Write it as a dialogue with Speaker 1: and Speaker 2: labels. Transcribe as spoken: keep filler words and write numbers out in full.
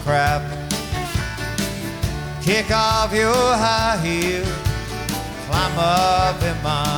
Speaker 1: crap. Kick off your high heels, climb up in my